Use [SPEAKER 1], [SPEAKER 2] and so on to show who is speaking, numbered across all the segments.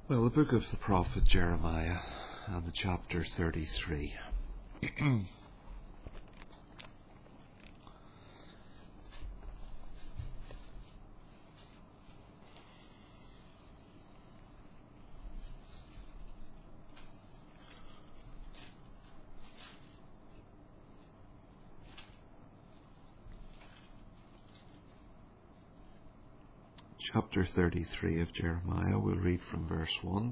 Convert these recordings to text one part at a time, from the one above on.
[SPEAKER 1] Well, the book of the prophet Jeremiah and the chapter 33. Chapter 33 of Jeremiah, we'll read from verse 1.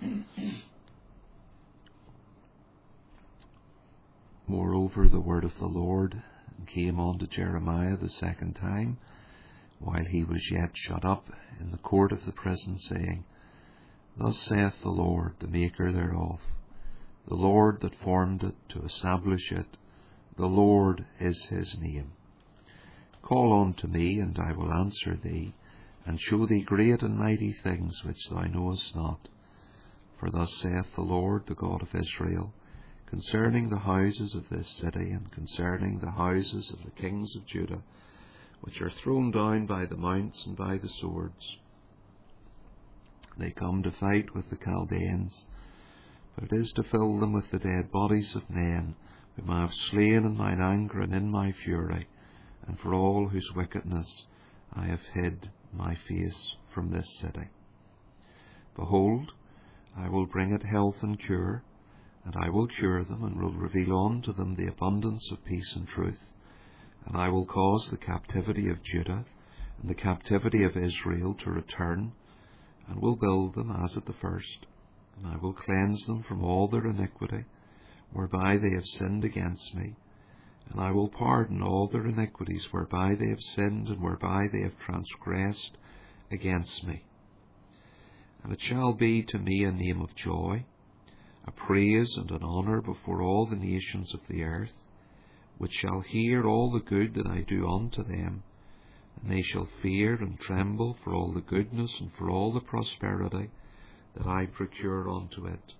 [SPEAKER 1] Moreover, the word of the Lord came unto Jeremiah the second time, while he was yet shut up in the court of the prison, saying, Thus saith the Lord, the Maker thereof, the Lord that formed it to establish it, the Lord is his name. Call unto me, and I will answer thee, and show thee great and mighty things which thou knowest not. For thus saith the Lord, the God of Israel, concerning the houses of this city, and concerning the houses of the kings of Judah, which are thrown down by the mounts and by the swords. They come to fight with the Chaldeans, but it is to fill them with the dead bodies of men, whom I have slain in mine anger and in my fury, and for all whose wickedness I have hid my face from this city. Behold, I will bring it health and cure, and I will cure them, and will reveal unto them the abundance of peace and truth. And I will cause the captivity of Judah and the captivity of Israel to return, and will build them as at the first. And I will cleanse them from all their iniquity, whereby they have sinned against me. And I will pardon all their iniquities whereby they have sinned, and whereby they have transgressed against me. And it shall be to me a name of joy, a praise and an honour before all the nations of the earth, which shall hear all the good that I do unto them, and they shall fear and tremble for all the goodness and for all the prosperity that I procure unto it.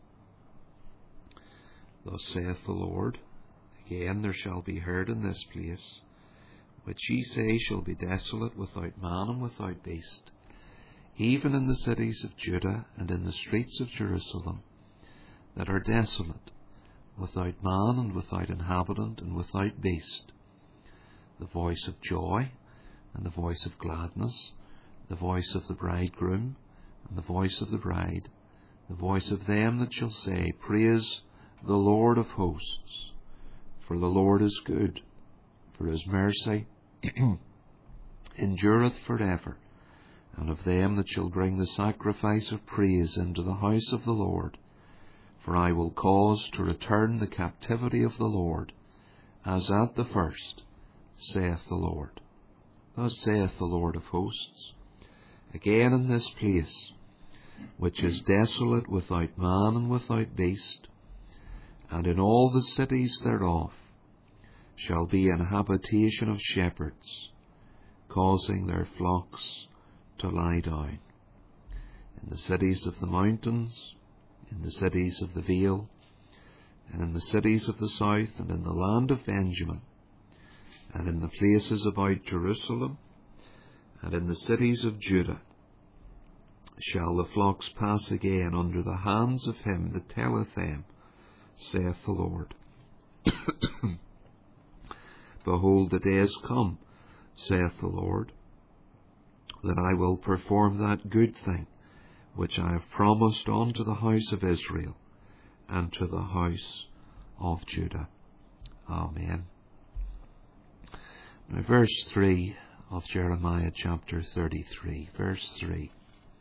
[SPEAKER 1] Thus saith the Lord, Again there shall be heard in this place, which ye say shall be desolate without man and without beast, even in the cities of Judah and in the streets of Jerusalem, that are desolate, without man and without inhabitant and without beast, the voice of joy and the voice of gladness, the voice of the bridegroom and the voice of the bride, the voice of them that shall say, Praise the Lord of hosts. For the Lord is good, for his mercy endureth forever. And of them that shall bring the sacrifice of praise into the house of the Lord. For I will cause to return the captivity of the Lord, as at the first, saith the Lord. Thus saith the Lord of hosts, Again in this place, which is desolate without man and without beast, and in all the cities thereof, shall be an habitation of shepherds, causing their flocks to lie down. In the cities of the mountains, in the cities of the vale, and in the cities of the south, and in the land of Benjamin, and in the places about Jerusalem, and in the cities of Judah, shall the flocks pass again under the hands of him that telleth them, saith the Lord. Behold, the days come, saith the Lord, that I will perform that good thing which I have promised unto the house of Israel and to the house of Judah. Amen. Now, verse 3 of Jeremiah chapter 33. Verse 3.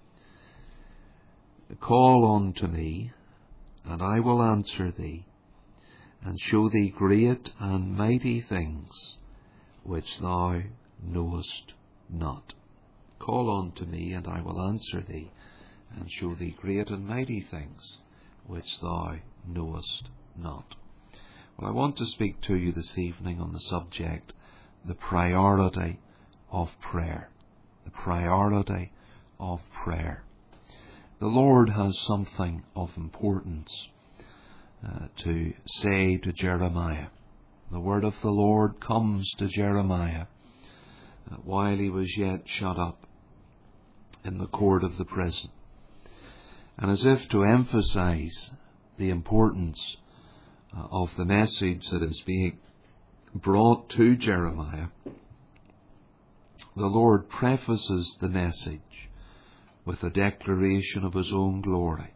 [SPEAKER 1] Call unto me, and I will answer thee, and show thee great and mighty things which thou knowest not. Call unto me, and I will answer thee, and show thee great and mighty things which thou knowest not. Well, I want to speak to you this evening on the subject, the priority of prayer. The priority of prayer. The Lord has something of importance to say to Jeremiah. The word of the Lord comes to Jeremiah while he was yet shut up in the court of the prison. And as if to emphasize the importance of the message that is being brought to Jeremiah, the Lord prefaces the message with a declaration of his own glory.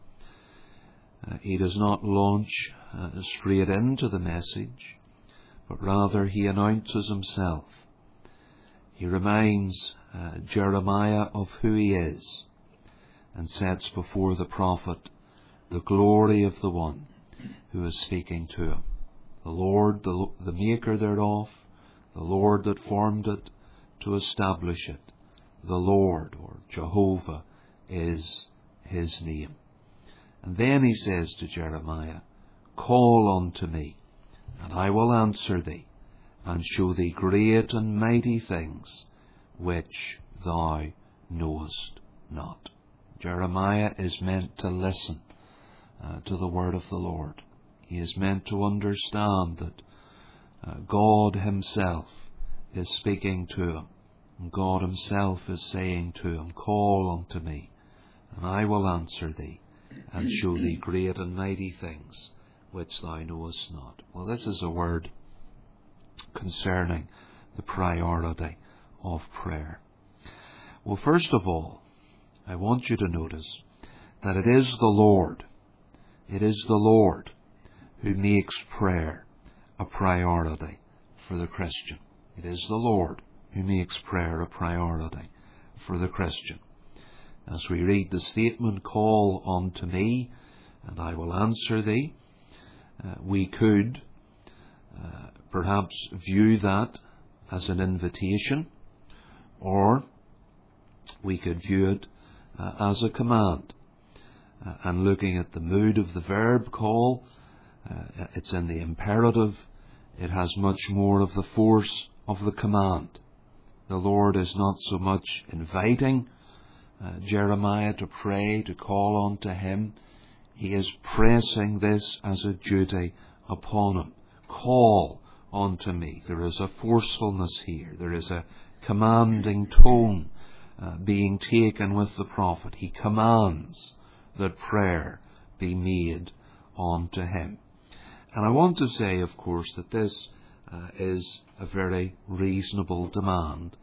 [SPEAKER 1] He does not launch straight into the message, but rather he announces himself. He reminds Jeremiah of who he is, and sets before the prophet the glory of the one who is speaking to him. The Lord, the maker thereof, the Lord that formed it to establish it. The Lord, or Jehovah, is his name. And then he says to Jeremiah, "Call unto me, and I will answer thee, and show thee great and mighty things which thou knowest not." Jeremiah is meant to listen to the word of the Lord. He is meant to understand that God himself is speaking to him. And God himself is saying to him, "Call unto me, and I will answer thee, and show thee great and mighty things which thou knowest not." Well, this is a word concerning the priority of prayer. Well, first of all, I want you to notice that it is the Lord who makes prayer a priority for the Christian. It is the Lord who makes prayer a priority for the Christian. As we read the statement, "Call unto me, and I will answer thee," we could perhaps view that as an invitation, or we could view it as a command. And looking at the mood of the verb call, it's in the imperative. It has much more of the force of the command. The Lord is not so much inviting Jeremiah to pray, to call unto him. He is pressing this as a duty upon him. Call unto me. There is a forcefulness here. There is a commanding tone being taken with the prophet. He commands that prayer be made unto him. And I want to say, of course, that this is a very reasonable demand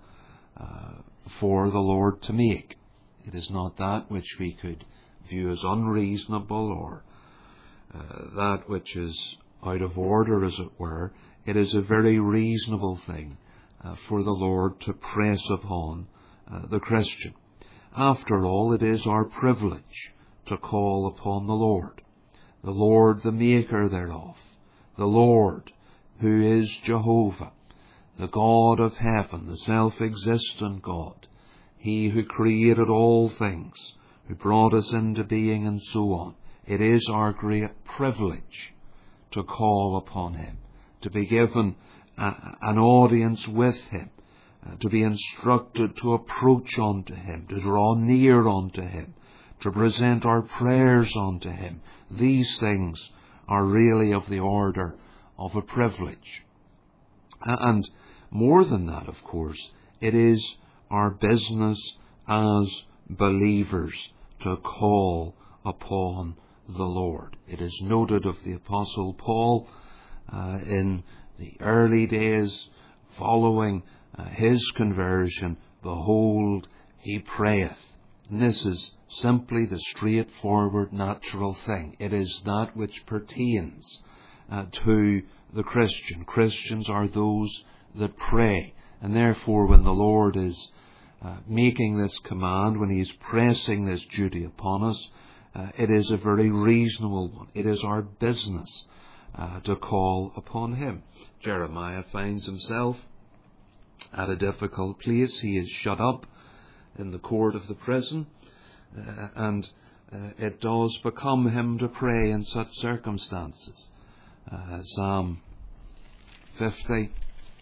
[SPEAKER 1] for the Lord to make. It is not that which we could view as unreasonable, or that which is out of order, as it were. It is a very reasonable thing for the Lord to press upon the Christian. After all, it is our privilege to call upon the Lord the maker thereof, the Lord who is Jehovah, the God of heaven, the self-existent God, he who created all things, who brought us into being, and so on. It is our great privilege to call upon him, to be given an audience with him, to be instructed to approach unto him, to draw near unto him, to present our prayers unto him. These things are really of the order of a privilege. And more than that, of course, it is our business as believers to call upon the Lord. It is noted of the Apostle Paul in the early days following his conversion, "Behold, he prayeth." And this is simply the straightforward, natural thing. It is that which pertains to the Christian. Christians are those that pray. And therefore, when the Lord is making this command, when he is pressing this duty upon us, it is a very reasonable one. It is our business to call upon him. Jeremiah finds himself at a difficult place. He is shut up in the court of the prison, and it does become him to pray in such circumstances. Psalm 50,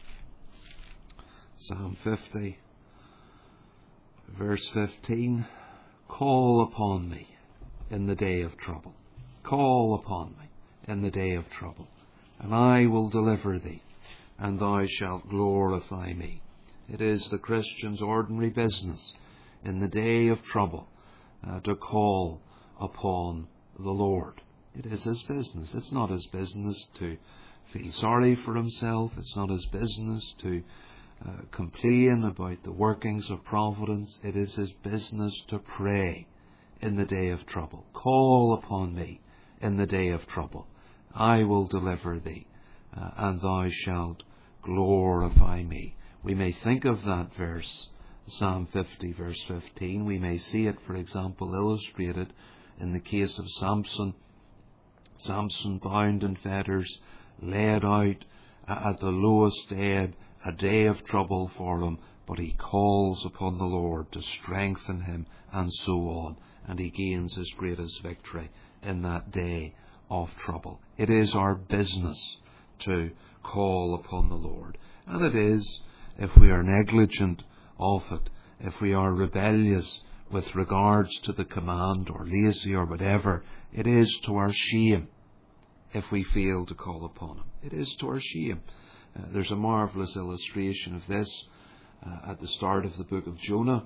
[SPEAKER 1] verse 15, "Call upon me in the day of trouble. Call upon me in the day of trouble, and I will deliver thee, and thou shalt glorify me." It is the Christian's ordinary business in the day of trouble to call upon the Lord. It is his business. It's not his business to feel sorry for himself. It's not his business to complain about the workings of providence. It is his business to pray in the day of trouble. Call upon me in the day of trouble. I will deliver thee, and thou shalt glorify me. We may think of that verse, Psalm 50, verse 15. We may see it, for example, illustrated in the case of Samson. Samson bound in fetters, laid out at the lowest ebb, a day of trouble for him, but he calls upon the Lord to strengthen him, and so on, and he gains his greatest victory in that day of trouble. It is our business to call upon the Lord, and it is, if we are negligent of it, if we are rebellious with regards to the command, or lazy, or whatever, it is to our shame if we fail to call upon him. It is to our shame. There's a marvellous illustration of this at the start of the book of Jonah.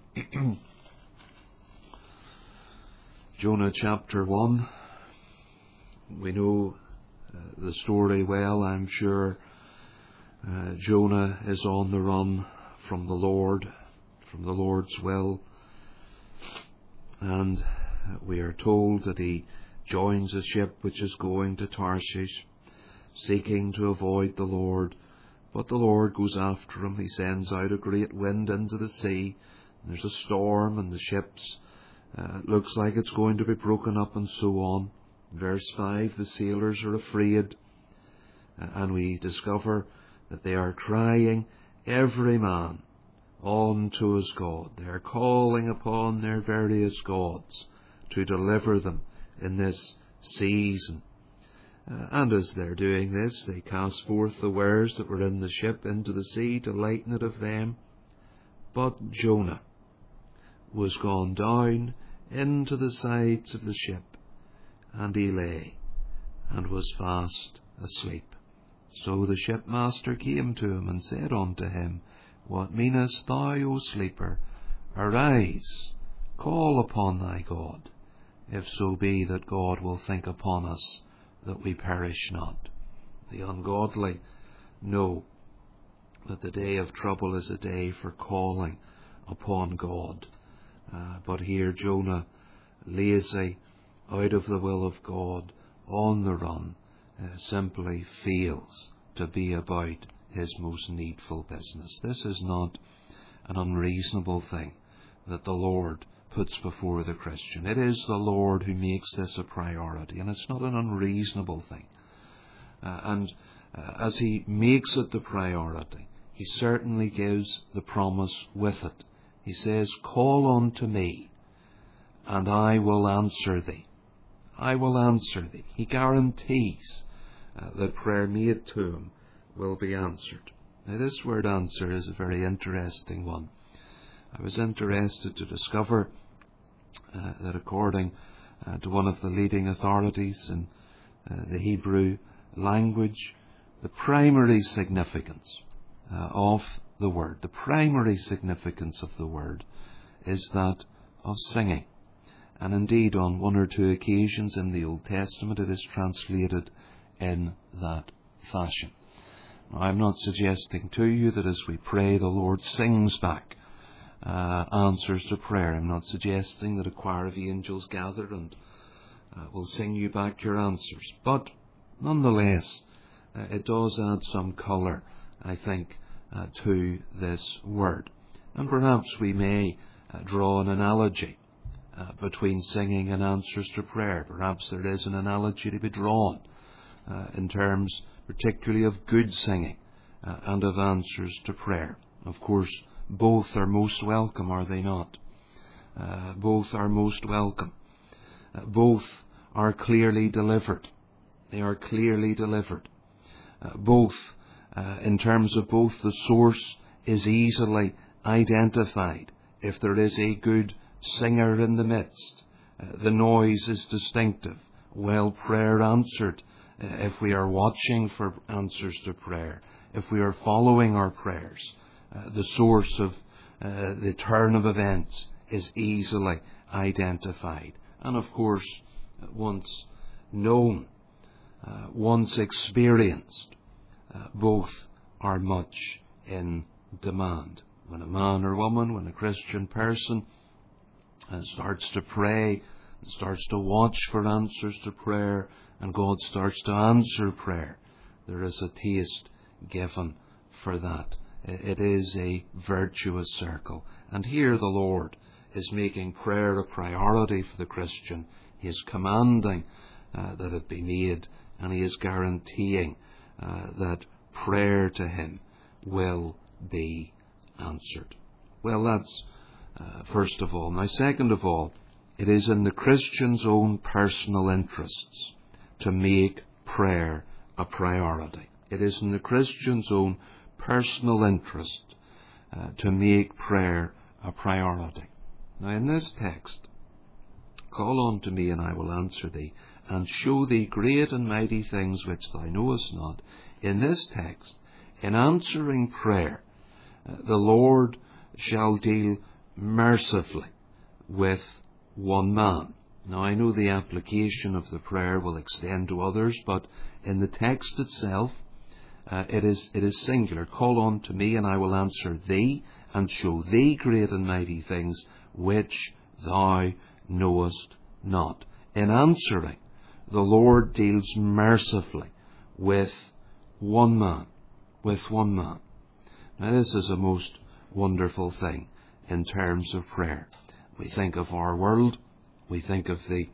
[SPEAKER 1] Jonah chapter 1. We know the story well, I'm sure. Jonah is on the run from the Lord, from the Lord's will. And we are told that he joins a ship which is going to Tarshish, seeking to avoid the Lord. But the Lord goes after him. He sends out a great wind into the sea. There's a storm, and the ship's looks like it's going to be broken up, and so on. Verse 5, the sailors are afraid, and we discover that they are crying, every man unto his God. They are calling upon their various gods to deliver them in this season. And as they're doing this, they cast forth the wares that were in the ship into the sea to lighten it of them. But Jonah was gone down into the sides of the ship, and he lay, and was fast asleep. So the shipmaster came to him, and said unto him, What meanest thou, O sleeper? Arise, call upon thy God, if so be that God will think upon us, that we perish not. The ungodly know that the day of trouble is a day for calling upon God. But here Jonah, lazy, out of the will of God, on the run, simply fails to be about his most needful business. This is not an unreasonable thing that the Lord puts before the Christian. It is the Lord who makes this a priority, and it's not an unreasonable thing. As he makes it the priority, he certainly gives the promise with it. He says, Call unto me, and I will answer thee. I will answer thee. He guarantees that prayer made to him will be answered. Now, this word answer is a very interesting one. I was interested to discover that according to one of the leading authorities in the Hebrew language, the primary significance of the word, the primary significance of the word is that of singing. And indeed, on one or two occasions in the Old Testament, it is translated in that fashion. Now, I'm not suggesting to you that as we pray, the Lord sings back answers to prayer. I'm not suggesting that a choir of angels gather and will sing you back your answers. But nonetheless, it does add some colour, I think, to this word. And perhaps we may draw an analogy between singing and answers to prayer. Perhaps there is an analogy to be drawn in terms particularly of good singing and of answers to prayer. Of course, both are most welcome, are they not? Both are most welcome. Both are clearly delivered. They are clearly delivered. Both, in terms of both, the source is easily identified. If there is a good singer in the midst, the noise is distinctive. Well, prayer answered. If we are watching for answers to prayer, if we are following our prayers, the source of the turn of events is easily identified. And of course, once known, once experienced, both are much in demand. When a man or woman, when a Christian person starts to pray, starts to watch for answers to prayer, and God starts to answer prayer, there is a taste given for that. It is a virtuous circle. And here the Lord is making prayer a priority for the Christian. He is commanding that it be made, and He is guaranteeing that prayer to Him will be answered. Well, that's first of all. Now, second of all, it is in the Christian's own personal interests to make prayer a priority. It is in the Christian's own personal interest to make prayer a priority. Now, in this text, call unto me, and I will answer thee, and show thee great and mighty things which thou knowest not. In this text, in answering prayer, the Lord shall deal mercifully with one man. Now, I know the application of the prayer will extend to others, but in the text itself, it is singular. Call on to me, and I will answer thee, and show thee great and mighty things which thou knowest not. In answering, the Lord deals mercifully with one man. With one man. Now, this is a most wonderful thing in terms of prayer. We think of our world. We think of the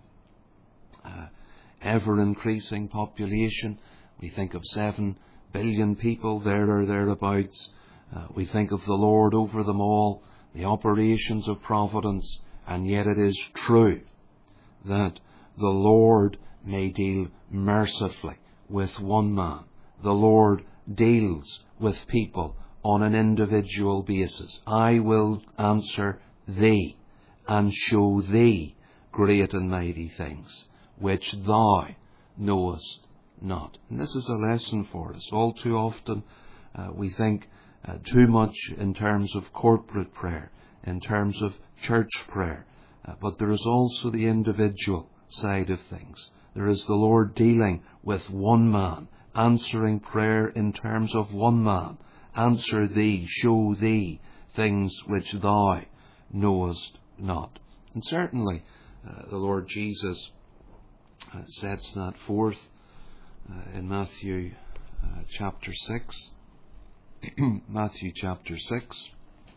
[SPEAKER 1] ever-increasing population. We think of 7 billion people there or thereabouts. We think of the Lord over them all, the operations of providence, and yet it is true that the Lord may deal mercifully with one man. The Lord deals with people on an individual basis. I will answer thee and show thee great and mighty things which thou knowest not. And this is a lesson for us. All too often we think too much in terms of corporate prayer, in terms of church prayer, but there is also the individual side of things. There is the Lord dealing with one man, answering prayer in terms of one man. Answer thee, show thee things which thou knowest not. And certainly the Lord Jesus sets that forth in Matthew chapter 6. Matthew chapter 6,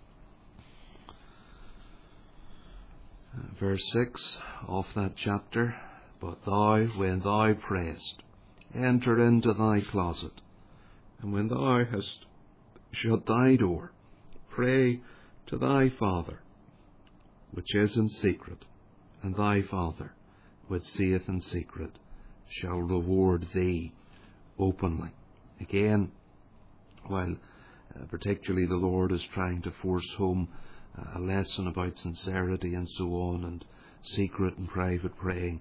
[SPEAKER 1] verse 6 of that chapter. But thou, when thou prayest, enter into thy closet, and when thou hast shut thy door, pray to thy Father, which is in secret, and thy Father, which seeth in secret, shall reward thee openly. Again, while particularly the Lord is trying to force home a lesson about sincerity and so on, and secret and private praying,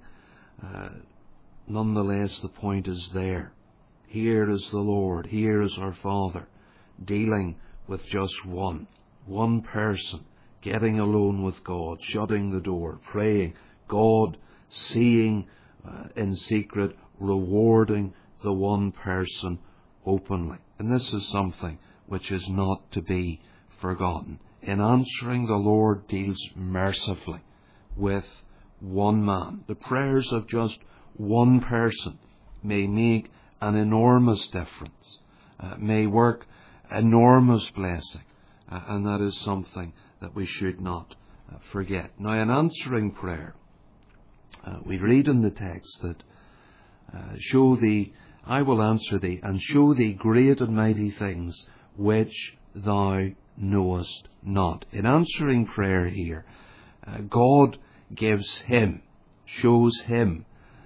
[SPEAKER 1] nonetheless the point is there. Here is the Lord, here is our Father, dealing with just one person, getting alone with God, shutting the door, praying, God seeing in secret, rewarding the one person openly. And this is something which is not to be forgotten. In answering, the Lord deals mercifully with one man. The prayers of just one person may make an enormous difference, may work enormous blessing, and that is something that we should not forget. Now, in answering prayer, we read in the text that show thee, I will answer thee, and show thee great and mighty things which thou knowest not. In answering prayer here, God gives him, shows him,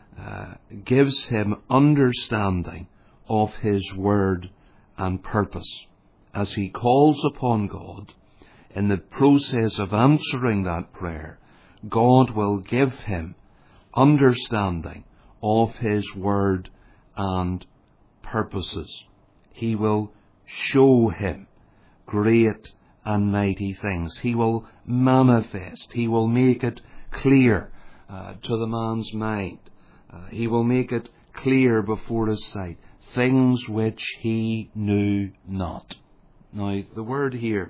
[SPEAKER 1] gives him understanding of his word and purpose. As he calls upon God, in the process of answering that prayer, God will give him understanding of his word and purposes. He will show him great and mighty things. He will manifest, he will make it clear to the man's mind. He will make it clear before his sight things which he knew not. Now, the word here,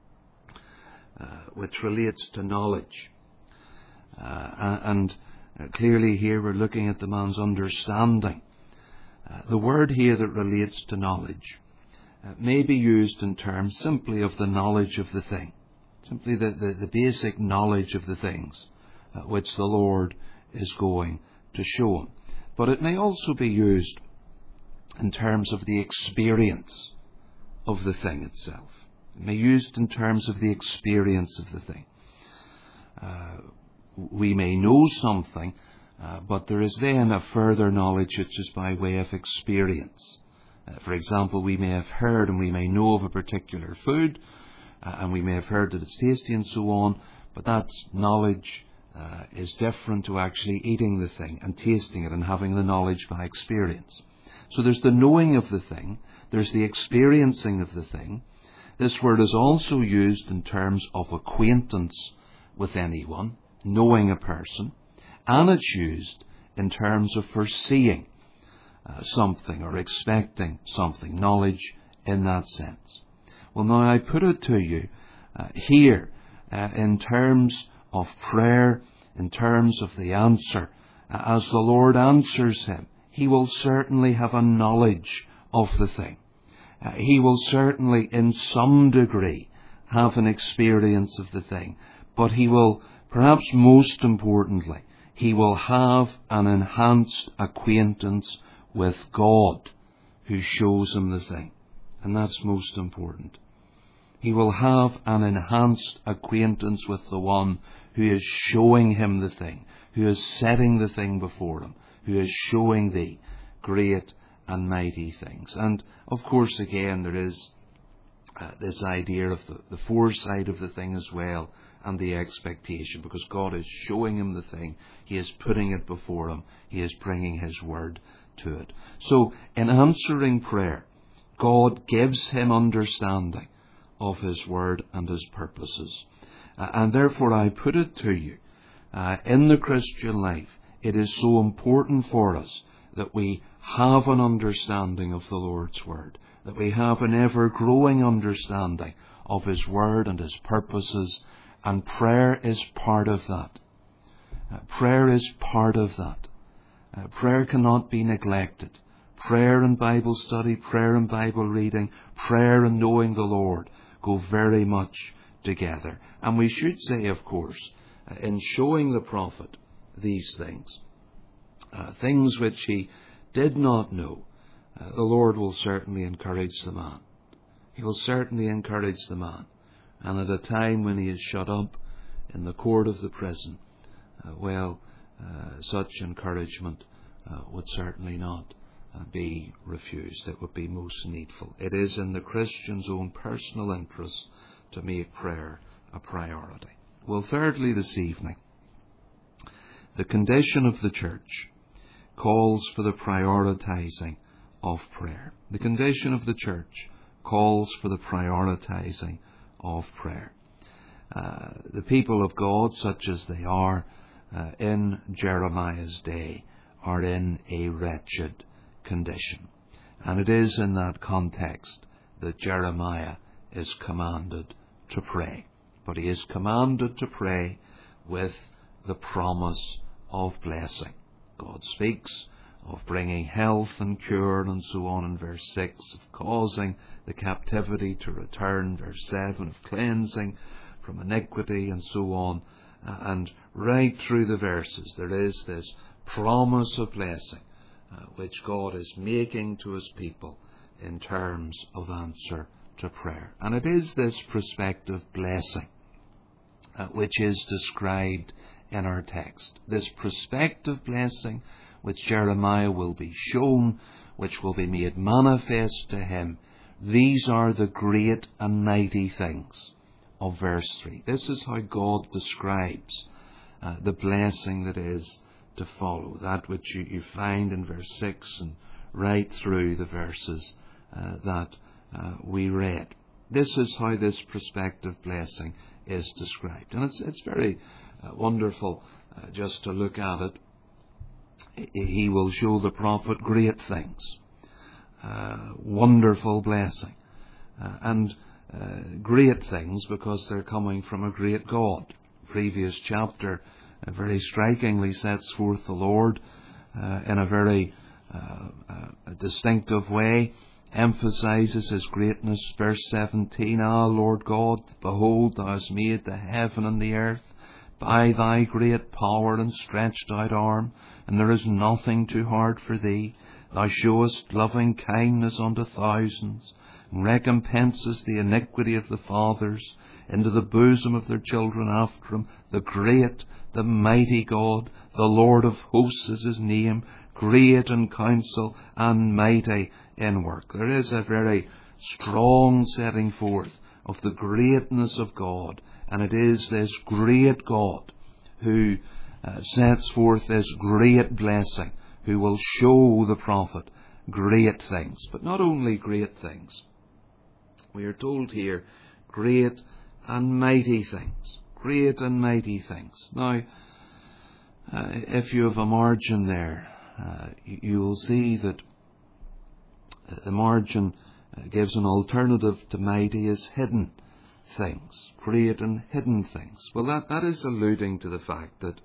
[SPEAKER 1] which relates to knowledge, and clearly here we're looking at the man's understanding. The word here that relates to knowledge may be used in terms simply of the knowledge of the thing, simply the basic knowledge of the things which the Lord is going to show him. But it may also be used in terms of the experience of the thing itself. It may be used in terms of the experience of the thing. We may know something, but there is then a further knowledge which is by way of experience. For example, we may have heard and we may know of a particular food, and we may have heard that it's tasty and so on, but that knowledge is different to actually eating the thing and tasting it and having the knowledge by experience. So there's the knowing of the thing, there's the experiencing of the thing. This word is also used in terms of acquaintance with anyone, knowing a person, and it's used in terms of foreseeing something or expecting something, knowledge in that sense. Well, now I put it to you here in terms of prayer, in terms of the answer. As the Lord answers him, he will certainly have a knowledge of the thing. He will certainly, in some degree, have an experience of the thing. But he will, perhaps most importantly, he will have an enhanced acquaintance with God who shows him the thing. And that's most important. He will have an enhanced acquaintance with the one who is showing him the thing, who is setting the thing before him, who is showing thee great and mighty things. And, of course, again, there is this idea of the foresight of the thing as well, and the expectation, because God is showing him the thing, he is putting it before him, he is bringing his word to it. So, in answering prayer, God gives him understanding of his word and his purposes. And therefore I put it to you, in the Christian life, it is so important for us that we have an understanding of the Lord's word, that we have an ever-growing understanding of his word and his purposes, and prayer is part of that. Prayer is part of that. Prayer cannot be neglected. Prayer and Bible study, prayer and Bible reading, prayer and knowing the Lord go very much together. And we should say, of course, in showing the prophet these things, things which he did not know, the Lord will certainly encourage the man. He will certainly encourage the man. And at a time when he is shut up in the court of the prison, such encouragement would certainly not be refused. It would be most needful. It is in the Christian's own personal interest to make prayer a priority. Well, thirdly, this evening, the condition of the church calls for the prioritizing of prayer. The condition of the church calls for the prioritizing of prayer. The people of God, such as they are in Jeremiah's day, are in a wretched condition. And it is in that context that Jeremiah is commanded to pray. But he is commanded to pray with the promise of blessing. God speaks of bringing health and cure and so on in verse 6, of causing the captivity to return, verse 7, of cleansing from iniquity and so on. And right through the verses there is this promise of blessing which God is making to his people in terms of answer to prayer. And it is this prospective blessing which is described in our text. This prospective blessing which Jeremiah will be shown, which will be made manifest to him. These are the great and mighty things of verse 3. This is how God describes the blessing that is to follow, that which you find in verse 6 and right through the verses that we read. This is how this prospective blessing is described. And it's very wonderful just to look at it, he will show the prophet great things, wonderful blessing, and great things because they're coming from a great God. Previous chapter very strikingly sets forth the Lord in a very distinctive way, emphasizes His greatness. Verse 17, Ah, Lord God, behold, Thou hast made the heaven and the earth by Thy great power and stretched out arm, and there is nothing too hard for Thee. Thou showest loving kindness unto thousands, and recompensest the iniquity of the fathers into the bosom of their children after them. The great, the mighty God, the Lord of hosts is His name, great in counsel and mighty in work. There is a very strong setting forth of the greatness of God, and it is this great God who sets forth this great blessing, who will show the prophet great things. But not only great things. We are told here, great and mighty things. Great and mighty things. Now, if you have a margin there, you will see that the margin gives an alternative to mighty as hidden things. Great and hidden things. Well, that is alluding to the fact that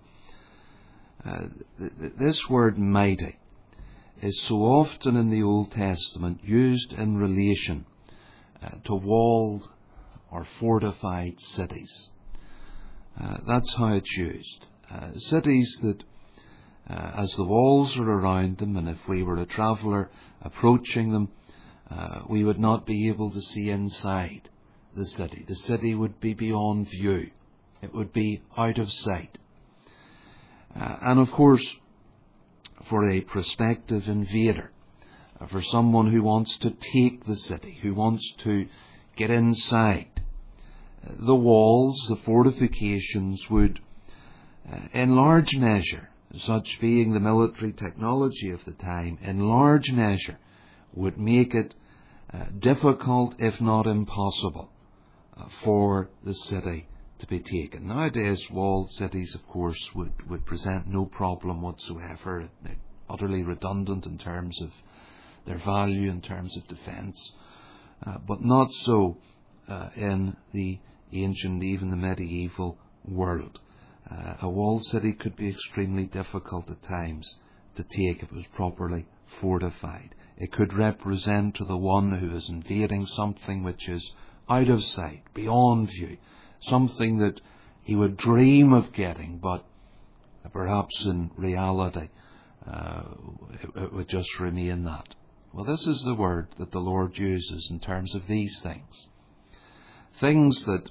[SPEAKER 1] this word mighty is so often in the Old Testament used in relation to walled or fortified cities. That's how it's used. Cities that, as the walls are around them, and if we were a traveller approaching them, we would not be able to see inside the city. The city would be beyond view. It would be out of sight. And of course, for a prospective invader, for someone who wants to take the city, who wants to get inside, the walls, the fortifications would, in large measure, such being the military technology of the time, in large measure would make it difficult, if not impossible, for the city to be taken. Nowadays, walled cities, of course, would present no problem whatsoever. They're utterly redundant in terms of their value, in terms of defence. But not so in the ancient, even the medieval world. A walled city could be extremely difficult at times to take if it was properly fortified. It could represent to the one who is invading something which is out of sight, beyond view, something that he would dream of getting, but perhaps in reality it would just remain that. Well, this is the word that the Lord uses in terms of these things. Things that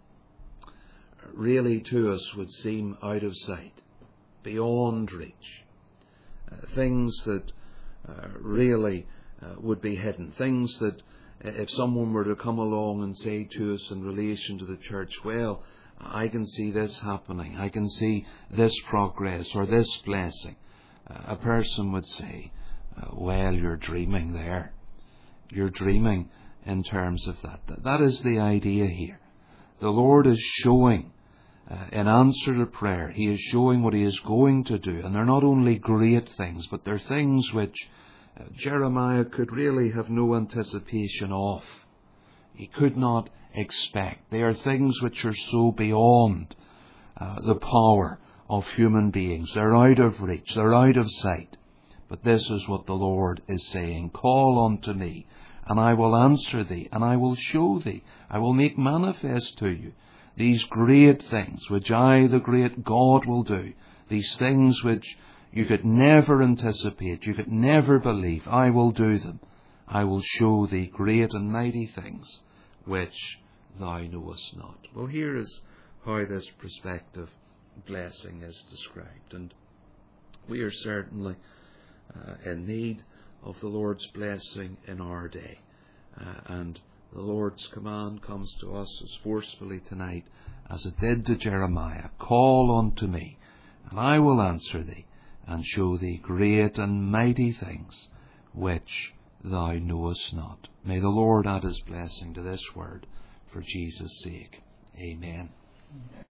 [SPEAKER 1] really to us would seem out of sight, beyond reach. Things that really would be hidden. Things that if someone were to come along and say to us in relation to the church, well, I can see this happening, I can see this progress or this blessing, a person would say, well, you're dreaming there. You're dreaming in terms of that. That is the idea here. The Lord is showing, in answer to prayer, He is showing what He is going to do. And they're not only great things, but they're things which Jeremiah could really have no anticipation of. He could not expect. They are things which are so beyond the power of human beings. They're out of reach. They're out of sight. But this is what the Lord is saying. Call unto me, and I will answer thee, and I will show thee. I will make manifest to you these great things which I, the great God, will do. These things which you could never anticipate, you could never believe. I will do them. I will show thee great and mighty things which thou knowest not. Well, here is how this prospective blessing is described. And we are certainly in need of the Lord's blessing in our day. And the Lord's command comes to us as forcefully tonight as it did to Jeremiah. Call unto me, and I will answer thee, and show thee great and mighty things which thou knowest not. May the Lord add His blessing to this word for Jesus' sake. Amen.